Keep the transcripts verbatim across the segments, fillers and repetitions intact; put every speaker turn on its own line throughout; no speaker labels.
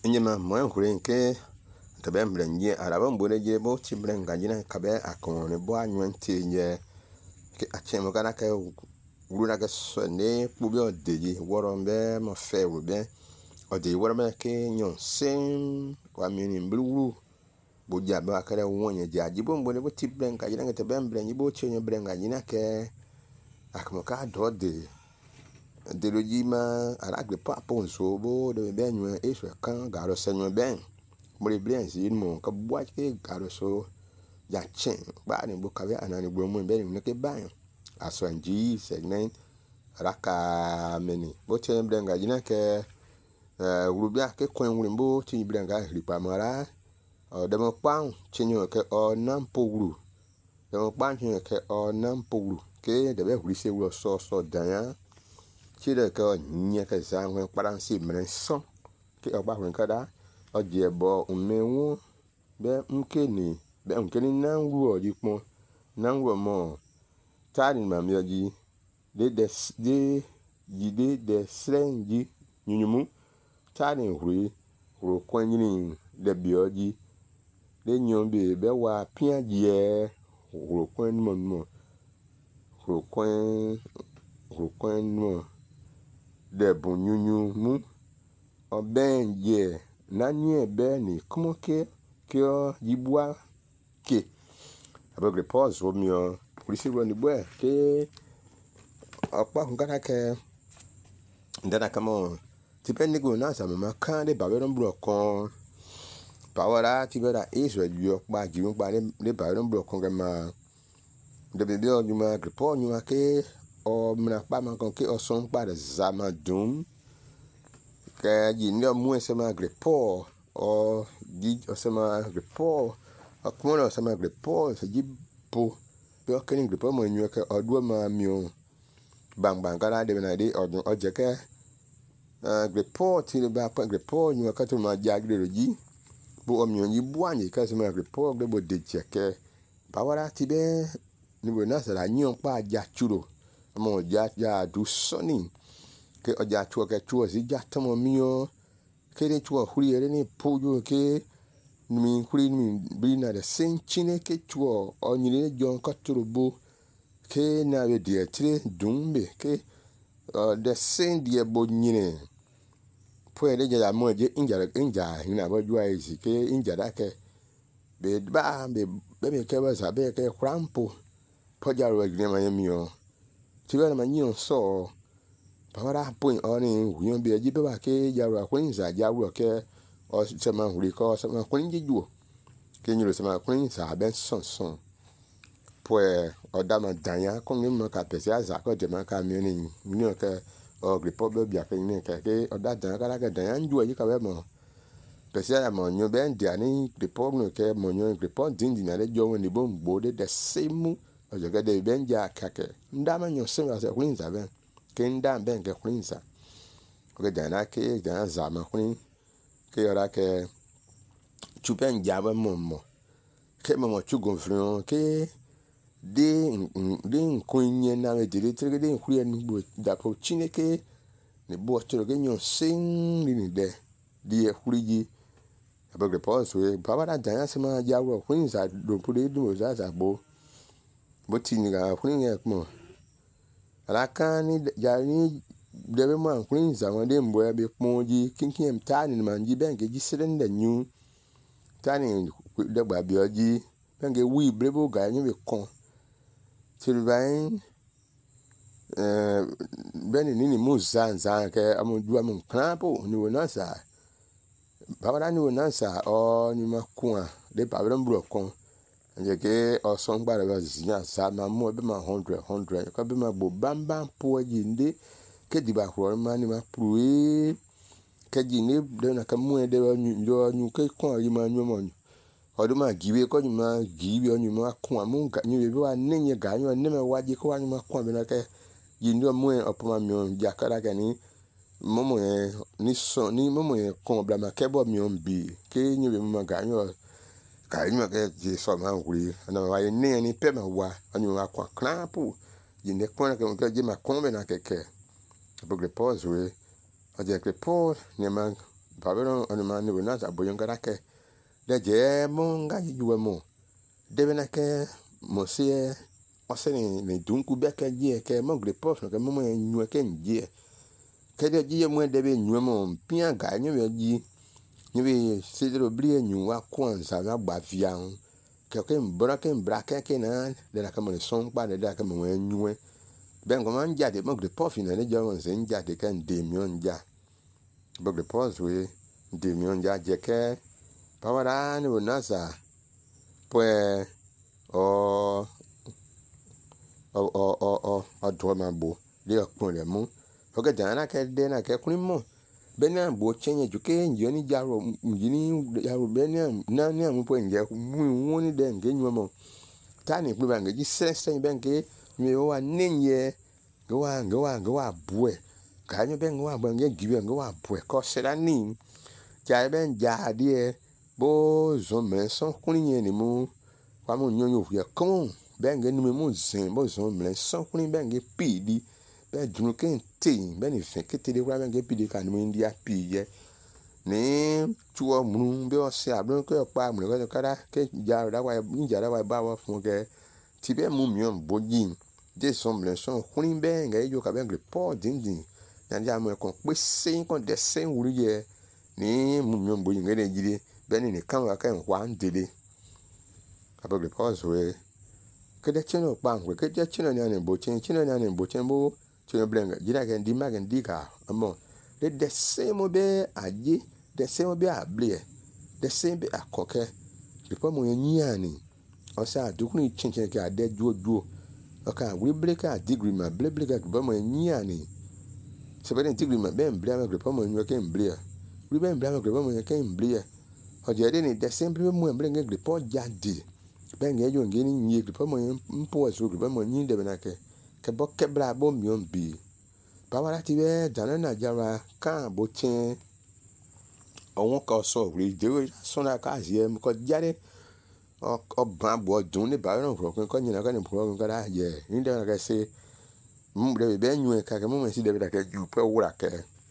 Nyema moyo kurenke tabe mbrenye araba mbone je bo timbrenga jina kabe akone bo anwente nye ke achemo kana ke wuruna ke sone pubi odeji worombe mo fe wube ode worombe ke nyon sem kwa mini mbulu bo jaba akare wonye jaji bo mbone bo timbrenga jina tabe mbrenye bo chenye brenga jina ke akmo ka dode de lojima aragbe pa ponso bo de benyo eso kan garo senyo ben mori blenzi mo ka bwa ke garo so ya chen ba ni bo ka be anani gbo mo ben ni ke ban aso anji segnen raka meni bo chen blenga jina ke eh urubia ke kwen wurimbo tin blenga ripa mara o de mo pan chenyo ke o nampo wuru de mo pan chenyo ke o nampo wuru ke de be huri se wo so so dan chile ka nye ka zangwe paransi mrenso ke ogba hwen kada ojebo umewu be mkeni be mkeni nangu ojipon nangu mo tani mamioji de de de jide de srenji nyunyumu tani huri ro kwenyini de bioji de nyombe be wa piaje ro kwen mo mo ro kwen ro kwen mo de bunyunyu mu obenje nani ebe ni kumoke kyo jibwa ke abegre pause o mio polisi ro ni bwe ke opa ngana ke ndana kamo tipendi go na sa mama kan de baberon bro kon pawara tibera iso yo pa jiun pa de baberon bro kon gama de bebe o nyuma gripo nyuma ke o mna pa man kon ke o son pa de zamadum ke ji ndio mu sema gripo o di o sema gripo o kono sema gripo se ji po pe o ken gripo mo nyu ke o do ma mio bang bang kala de na de o o je ke gripo ti le ba pa gripo nyu ka to ma jagre ji bo o mio ni buani ka sema gripo de bo de je ke bawara ti be ni bo na sa la nyon pa ja churo mo ja ja du soni ke oja chuo ke chuo si ja tomo mio ke de chuo huri ere ni pojo ke mi huri mi bina de senchine ke chuo onyire jon katurubo ke na we die tre dumbe ke de sen die bo nyine po ere ja mo je inja inja ina bo jua isi ke inja da ke be ba be be ke ba sa be ke krampo poja ro gine ma mio tiba na nyon so pawara point oni huyon be jibe ba ke jaru akwinza jaru ke o sema huri ko sema kwinji juo ke nyiro sema kwinza ben son son pues o dama danya ko ngim ka pese aza ko de man ka mi ni ni ke o gripo be bia ke ni ke ke o da danya ka ke danya njuo yi ka be mo pese ya mo nyo ben dia ni gripo no ke mo nyo gripo din din na le jo ni bo mbo de de semu o je ke de ben ja ka ke ndama nyo sema se kwinza ben kenda ben ke kwinza oke dana ke dana zama kwin ke ora ke chupen jaba momo ke momo chugo frion ke de de kwinye na me dire tre de kwien bu da po chineke ne bo tro ke nyon sing ni de die kwiji abegre pause we baba dana sema jawo kwinza do pure do za za bo bo tiniga kwin e mo alakani jani debe man kwinza wande mbo be ponji kinkin tani manji benke ji sirenda nyu tani de gba bioji benke wi brebo ga nyu be kon tilbain eh beni nini muzan zan ke amodu amun krampo ni wonasa baba ni wonasa o ni makua de babron bro kon nje ke o son gba le zia sa ma mo be ma one hundred one hundred ka be ma gbo bamba po ji nde ke di ba horo ma ni ma prue ke ji ni de na ka mu de nyu do nyu ke kon yi ma nyu mo o do ma giwe ko nyu ma giwe nyu ma kon mu ga nyu be wa nenye ga nyu ne me wa ji ko wa nyu ma kon be na ke ji ndo mu e opoma mi ja kara ga ni momo e ni so ni momo e kon bla ma ke bo mi on bi ke nyu be ma ga nyu ka nyu ke ji so ma huri na wa ni ni pe ma wa anyu ma kwa krampo ji ne kon ke ke ji ma kon be na ke ke abegre pause we aje ke pause ne ma babero on man ni na za boyon gara ke de je mo nga juwe mo debe na ke mo sie oseni ne dunku be ke je ke mo gre prof no ke mo enyu ke nje ke de je mo debe enyu mo pia ga nyu be ji nyu be sidro bri enyu wa kwanza na gba fian ke ke mbra ke mbra ke ke na de la ke mo son pa de da ke mo enyu ben ko man jade mo gre prof ne le je mo se njade ke ndemion ja bo gre prof we ndemion ja je ke pawara ni bonasa pues o o o o o adwo ma bo le okun le mu o ke dana ke de na ke kun mo bena bo chenye juke njo ni jaro njini jaro bena na ni amu po nje mu woni de nge nyu mo tani pe ba nge ji sense ben ke mi o wa nenye go wa go wa go wa bue ka nyu ben go wa bo nge gibe go wa bue ko sera ni ja ben ja die bo zo me son kun yen ni mu kwa mo nyonyo fu ya kon ben nge ni mu zin bo zo me son kun ben nge pidi be dunu ken tin ben ni fe kete de kwa ben nge pidi ka ni india pi ye ni tuo mu be o se abron ko pa mu ko kara ke ja da wa ni ja da wa ba wa fun ke ti be mu mi on bojin de son me son kun ben nge yo ka ben nge po din din na ja mo ko pe sin ko de sen wuri ye ni mu mi on bojin nge de jide beni ni kan wa kan wa ndele abogre pause we kede chino pangwe kede chino ni bo chen chino ni bo chen bo chino blenga jira ke ndi magen dika amo de de same be aje de same be ablie de same be akoke before mo yiani o sa dukuni chinchen ke ade duo duo o ka we break a degree ma ble ble ka before mo yiani se be degree ma be mblia ma before mo nyo ke mblia we be mblia ma before mo ke mblia ojede ni de sempre mo embre nge report jade ben nge yo nge ni nyi report mo mpo so report mo nyi de benake ke bo kebra bo mi on bi bawara ti be dana na jara kan bo chen awon ka so ri de so na ka ye ko jare o ban bo dun ni ba ron ro ko nyi na ka ni pro ko da ye ni de ka se mbre be nyu ka ke mo si de be da ke ju pe wura ke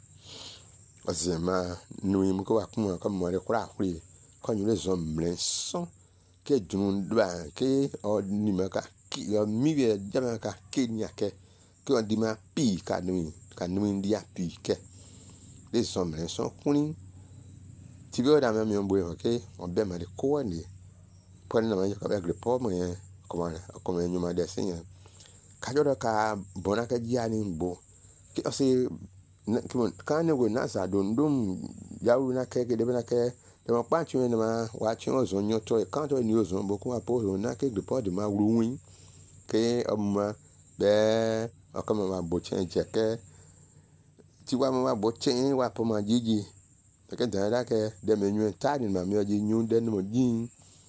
ozema nui mu ko wa kuma ko mo le kura kuri ko nyu le zo mlenson ke dun dwa ke o ni ma ka ki o mi be jama ka ke nya ke ke o di ma pi ka nui ka nui ndia pi ke le zo mlenson kuni ti be o da ma mi on bo ke o be ma le ko ni po na ma ka be gre po mo ye ko ma ko me nyu ma de sin ka jo ka bona ka ji ani bo ke o se kane go na sa dondom yawu na ke de na ke de ma pa tun ma wa tun ozo nyoto e kan to ni ozo bo ko apo na ke report ma ruwin ke amma be o ka ma bo chen je ke ti wa ma bo chen wa po ma jiji ke da da ke de me nyu ta ni ma mi o ji nyu de no jin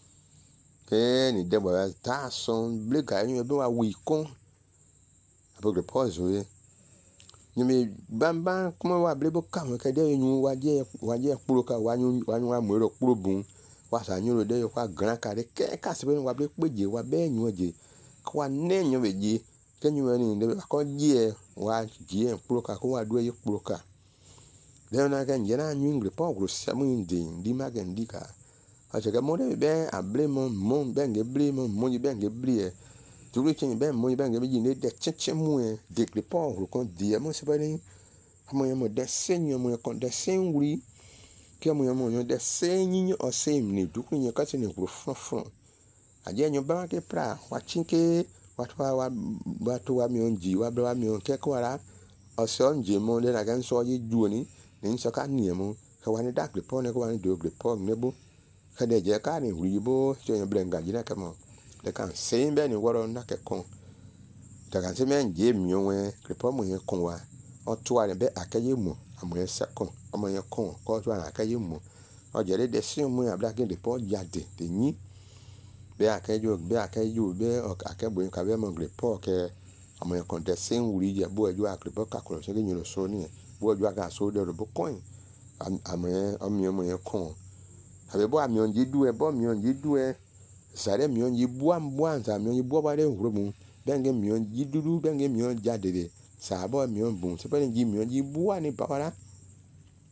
ke ni de ba ta son ble ka nyu be wa wi kon apo report zo ye nyime bamba kuma wa blebo kam ka de nyu wa je wa je kpuro ka wa nyu wa nyu wa mo ro kpuro bun wa sa nyu ro de kwa gran ka de ke ka se be wa ble peje wa be nyu je kwa ne nyu be je ke nyu ni de ko je wa je kpuro ka ko wa do ye kpuro ka de na ga nje na nyu ngre po gro samu ndi ndi magen dika a che ga mo de be a ble mo mo be nge ble mo mo be nge ble turi chen ben mo ben ge bi ni de cheche mu e de report ro kon die mo se ba ni mo yo mo de senyo mo kon de senwuri ke mo yo mo yo de senyi o sem ni du kun ye ka se ni ro fun fun aje nyo ba ke pra wa chinke wa twa wa ba to wa mi onji wa bra wa mi on ke ko ara o so nje mo de na gan so ye ju ni ni so ka ni mo ka wa ni dak report ne ko wa ni do report ne bo ka de je ka ni wi bo so yo blenga ji na ka mo de kan se be ni woro na ke kon de kan se men je mi onwe report mo ye kon wa o to wa be akaye mo amoye second omo ye kon ko to na akaye mo o je de sin mo ya bla ke report jade de ni be akaye be akaye be o akebo ka be mo report ke amoye kon de sin wuri je bo eju report ka ko se ke nyiro so ni bo eju aka so de ro bo coin amoye omi mo ye kon abe bo ami onji du e bo mi onji du e sare mi on yibu ambu anza mi on yibu ba le nrumu benge mi on yiduru benge mi on jadede sa bo mi on bun se pe nji mi on yibu ani bawara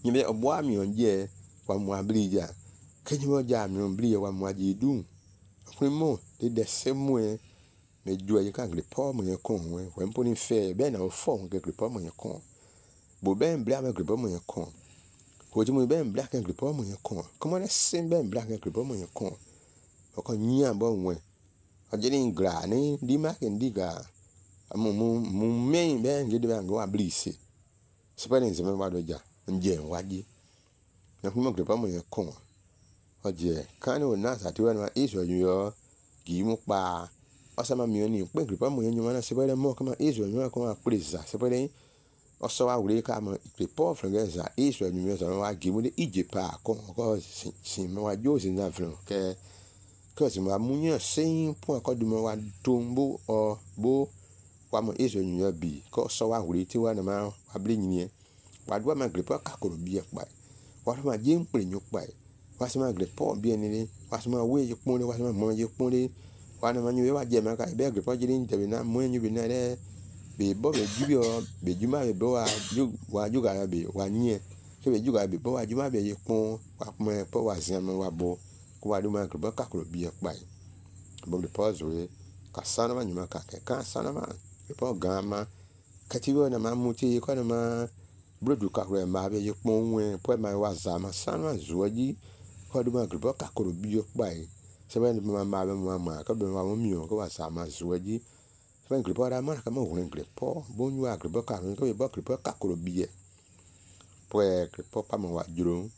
Nibe obwa mi onje wa mwa blija. Kenyi mo ja mi on blija wa mwa ji du. Primo de de semwe me jua ye kan gripo mo ye kon we. Wen poni fe be na o fo ke gripo mo ye kon. Bo ben bla me gripo mo ye kon. Ko ji mo ben bla ke gripo mo ye kon. Komo na sem ben bla ke gripo mo ye kon. O kon nya bo we. O je ni gra ni di ma ke ndiga. Mo mo mo me ben ge de ban go ablisi. Sepane nzeme wa do ja. Nje waji. Na kuma gripo mo ye kon. O je kan o na sa ti wa na iso yo gi mo pa. Osama mi oni pe gripo mo ye nyuma na sepane mo kama iso yo ko ma prisa. Sepane oso wa wure ka mo gripo frengeza iso yo so wa gi mo de ije pa ko ko sin mo wa jo sin na fren ke ko si mo munyo sin po ko du mo wa tombo o bo wa mo iso yo bi ko so wa wure ti wa na ma wa bli nyi wa do ma gripo ka ko bi e pa wa ma je npre nyu pa wa se ma gripo bi ni wa se ma we je pon wa se ma mo je pon de wa na ma nyu wa je ma ka be gripo je ni je na mo nyu bi na de be bo be jubio be juma be bo wa ju wa ju ga be wa nye ke be ju ga be bo wa juma be ye pon wa mo po wa zan mo wa bo ko wa do ma gripo ka ko bi e pa bo le pause we ka sana ma nyuma ka ke ka sana ma gripo ga ma ka ti wo na ma mu ti ko na ma brodu ka ko ma be ye pon we po ma wa za ma sana zuwaji ko do ma gripo ka ko bi e pa se ba ni ma ma be ma ma ka be ma mo mi o ko wa sa ma zuwaji ben gripo da ma ka mo wure gripo bo nyu a gripo ka ko be bo gripo ka ko bi e pues gripo pa mo wa juro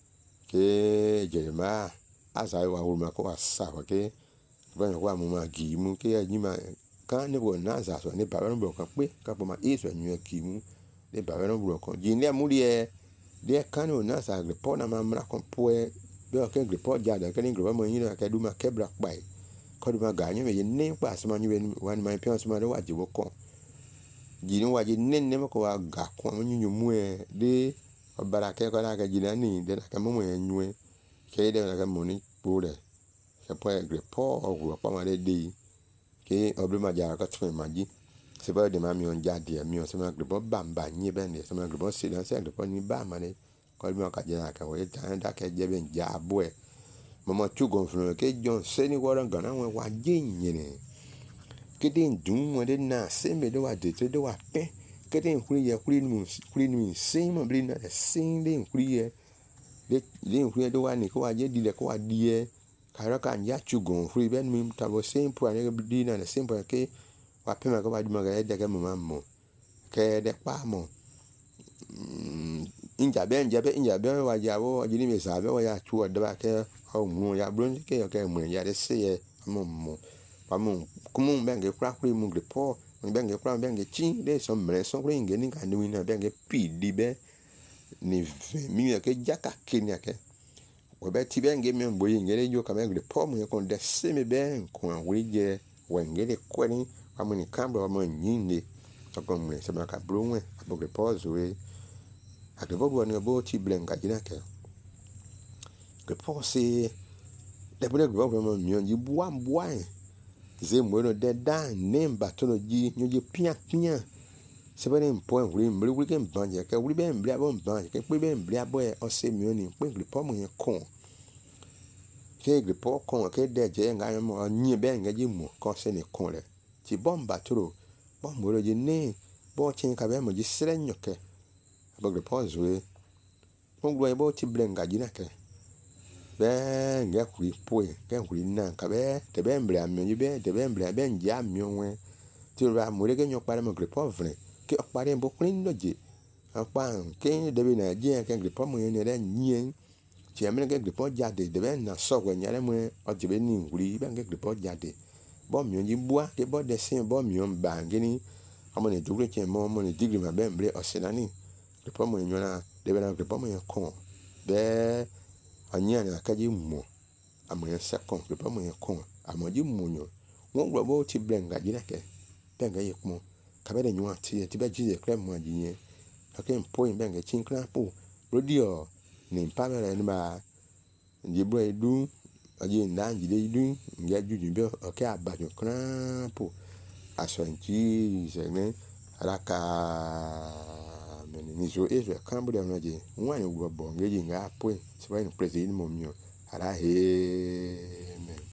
ke jerema asa wa wure ma ko wa sa wa ke ben wa mo ma gi mu ke ni ma kan ne bo na za so ni ba ro bo kan pe ka po ma iso nyu e ki mu le ba ro bo kan ji ne mu die de kan o na sa gripo na ma mra kon pues be o ke gripo ja da ke ni gripo mo yin na ke du ma kebra pa ko du ma ga nyu ye ne pa so ma nyu wan ma pe so ma do wa ji wo kon ji ni wa ji ne ne mo ko wa ga kon mo nyu mu e de barake ko na ga ji na ni de na ka mo mo nyu e ke de na ka mo ni po de ke po gripo o wo pa ma de de ke o bi ma ja ka tun ma ji se ba de ma mi on ja de mi on se ma gripo bamba nyi be ne se ma gripo se na se gripo ni ba ma ne ko bi ma ka je na ka wo ta da ke je ben ja bo e mama tu gonflo ke John seni wora gana wa wa jinyene kede dun mo de na se me do wa de te do wa pe kede nkuri ye kuri nu kuri nu sin mo bli na sin de nkuri ye de de nkuri do wa ni ko wa je di le ko wa di e ka ro ka nya tu gonflo ben mi ta bo sin po ani di na sin po ke wa pe ma ko wa di ma ga de ke mo ma mo ke de pa mo inja ben je be inja ben wa ja wo ji ni me sa be wa ya tu wa de ba ke o mu ya bron ke ke mu ya de se ye mo mo pa mu kumu benge kura kuri mu gripo benge kura benge chi de so mre so kuri nge ni ka ni na benge pi di be ni mi ya ke jaka kenya ke o be ti benge mi mbo yi nge jo ka benge gripo mu ko de se me ben ko wi je wenge de kwani pa mu ni kambro mo nyinde to ko mu se ma ka bro we abo gripo zo we agripo bo ni bo ti blenga jina ke que penser les bonheurs que vraiment mieux dit bois bois c'est moi le dedans nem batono ji nyo je pia pia c'est pas un point oui me oui que ban je que oui ben blia bon ban que oui ben blia boy o c'est mieux ni point que pas moi con que que pas con que de je nga mo ni ben nga ji mo ko c'est ne con le ti bon batoro bon mo le je ne bo tin ka ben mo ji srenyo ke ba que pas jouer on doit bo ti blenga ji na ke be nge kuri poe ke kuri na ka be te be mbra mi yi be te be mbra be nja mi onwe ti ra mo le ke nyo pare mo gripo vre ke pare bo kuri no je apa ke de be na je ke gripo mo ni re nyen ti amene ke gripo jade de be na so we nyare mo o je be ni nguri be nge gripo jade bo mi yi bua ke bo de sin bo mi on ba ngini amo ne dugre ke mo mo ne digri ma be mbre o senani gripo mo nyo na de be na gripo mo kon be anya na ka ji mo amoye second le pa moye kon amoji munyo won gbo bo ti blenga ji na ke benga ye mo ka be de nyu ati ti be ji ye krem mo ji ye ka ke point benga chin kran po radio ni pa me ni ba ji bro edu aji ndan ji de du nge ju ju be o ke abajo kran po aso nti se ne alaka meni nizo ezo kambu ya noje. Mwani uwa bonge jinga apwe. Siwa inu prezi ini momio. Ara he